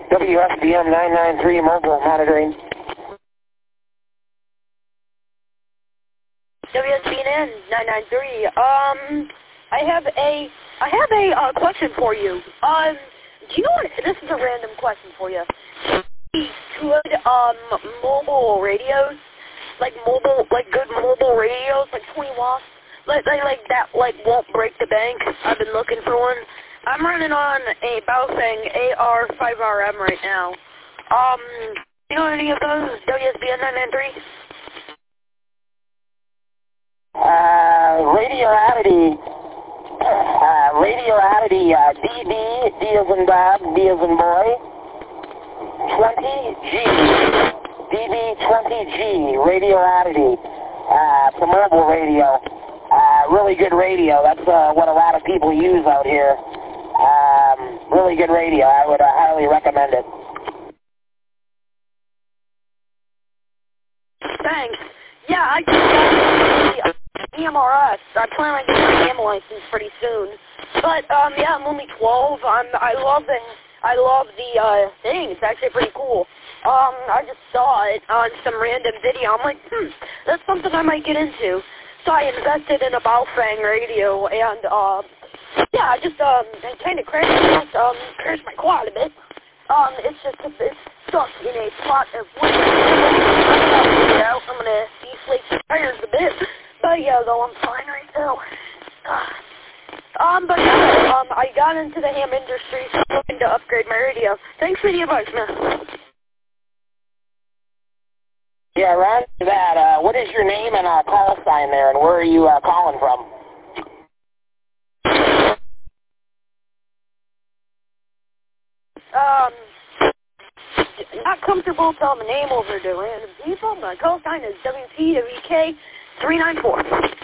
WSBM 993 mobile monitoring. WSBN 993. I have a question for you. Do you know what? This is a random question for you. Good mobile radios, like good mobile radios, like 20 watts, like that, like won't break the bank. I've been looking for one. I'm running on a Baofeng AR5RM right now. You know any of those? WSBN 993. Radioactivity, DB, D as in Bob, D as in boy, 20G, DB20G, radioactivity, it's a mobile radio, really good radio, that's what a lot of people use out here, really good radio, I would highly recommend it. Thanks. Yeah, I just got the EMRS. I plan on getting my AM license pretty soon. But yeah, I'm only 12. I love the thing. It's actually pretty cool. I just saw it on some random video. I'm like, that's something I might get into. So I invested in a Baofeng radio, and yeah, I just kind of crashed my quad a bit. It's stuck in a spot of wood. I'm gonna deflate the tires a bit, but yeah, though I'm fine right now. But yeah, I got into the ham industry, so I'm looking to upgrade my radio. Thanks for the advice, man. Yeah, right to that. What is your name and call sign there, and where are you calling from? Not comfortable telling my name over to random people. My call sign is WPWK394.